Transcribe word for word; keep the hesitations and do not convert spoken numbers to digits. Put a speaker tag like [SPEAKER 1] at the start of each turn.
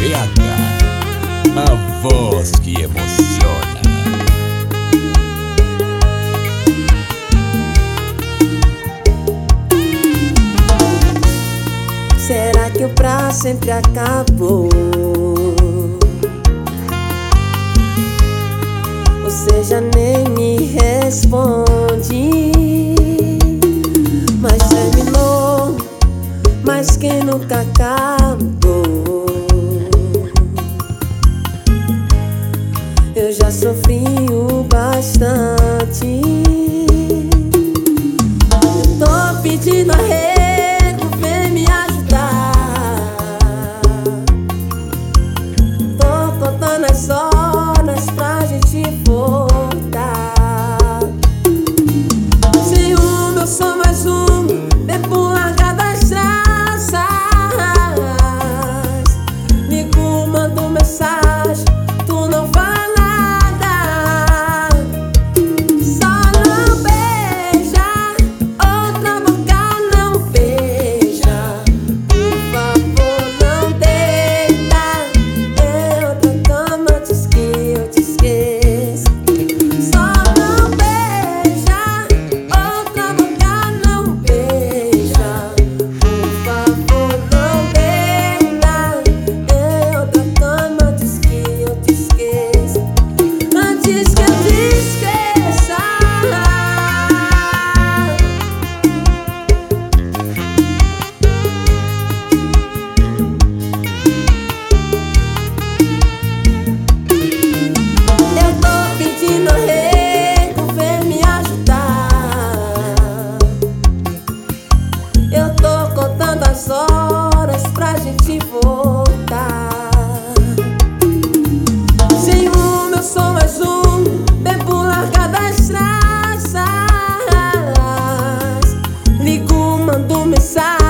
[SPEAKER 1] T H, a voz que emociona.
[SPEAKER 2] Será que o pra sempre acabou? Você já nem me responde. Mas terminou, mas quem nunca acabou? Eu já sofri o bastante. Eu tô pedindo arrego, vem me ajudar. Tô contando as horas pra gente voltar. Ciúme, eu sou mais um, tempo larga das traças. Ligo, mando mensagem, tu não fala. As horas pra gente voltar. Ciúme, eu sou mais um, tempo larga das traças. Ligo, mando mensagem.